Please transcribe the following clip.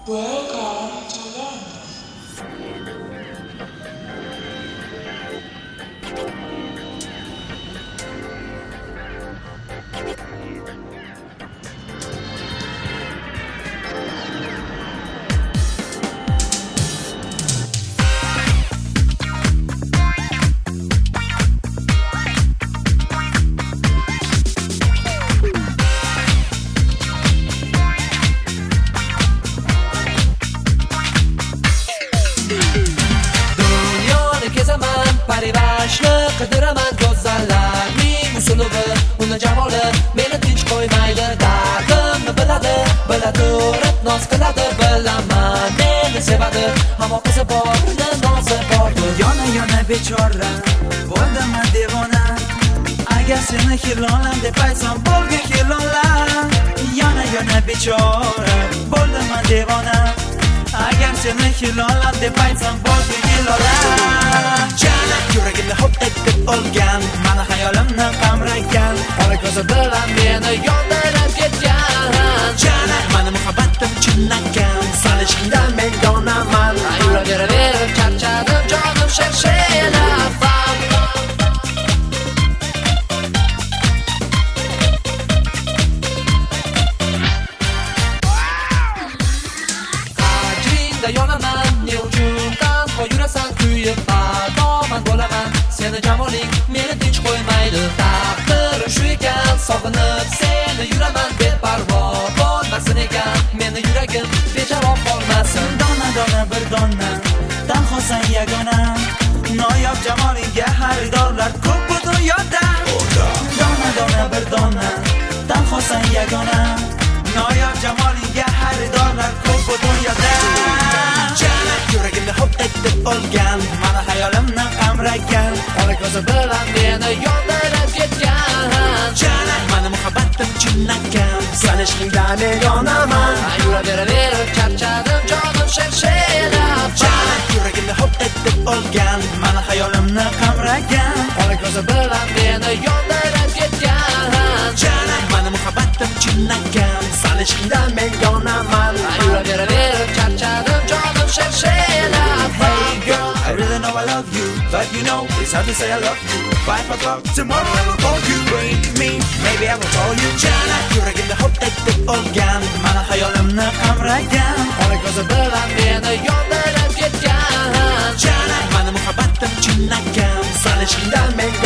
Welcome to London. Paribashni qidiraman go'zallarning usulubi, uni jamoli meni tinch qo'ymaydi. Dardimni bila turib noz qiladi, bilaman meni sevadi, ammo qizi bor, nozi bor. Yona bechora bo'ldiman devona, agar seni hilolam deb aytsam bo'lgin hilola. Yona bechora bo'ldiman devona, agar seni hilolam deb aytsam bo'lgin hilola. Yuragimni hop etib olgan, mana hayolimni qamragan, Qora ko'zi bilan meni yondirib ketgan. Jana, mani muhabbatim chinakam, san ishingdan men yonaman. Yuraverib charchadim, jonim sharshilab. Qadringda yonaman, ne uchun tanho yurasan kuyib. Bo'laman, seni jamoling meni tinch qo'ymaydi. Taqdirim shu ekan, sog'inib seni yuraman beparvo. Bo'lmasin ekan meni yuragim bejavob qolmasin. Dona bir dona, tanhosan yagona, noyob jamolingga xaridorlar ko'p bu dunyoda. Dona bir dona, tanhosan yagona, noyob jamolingga xaridorlar ko'p bu dunyoda. Yuragimni hop etib olgan, mana hayolimni qamragan, Qora ko'zi bilan meni yondirib ketgan. mani muhabbatim chinakam, san ishingdan men yonaman. Yuraverib charchadim, jonim sharshilab. Yuragimni hop etib olgan, mana hayolimni qamragan, Qora ko'zi bilan meni yondirib ketgan. mani muhabbatim chinakam, san ishingdan men yonaman. Yuraverib charchadim, jonim sharshilab. Hey girl, I really know I love you, but you know it's hard to say I love you. 5 o'clock tomorrow I will call you. Bring me, maybe I will call you. Yuragimni hop etib olgan, mana hayolimni qamragan, Qora ko'zi bilan meni yondirib ketgan. mani muhabbatim chinakam, san ishingdan men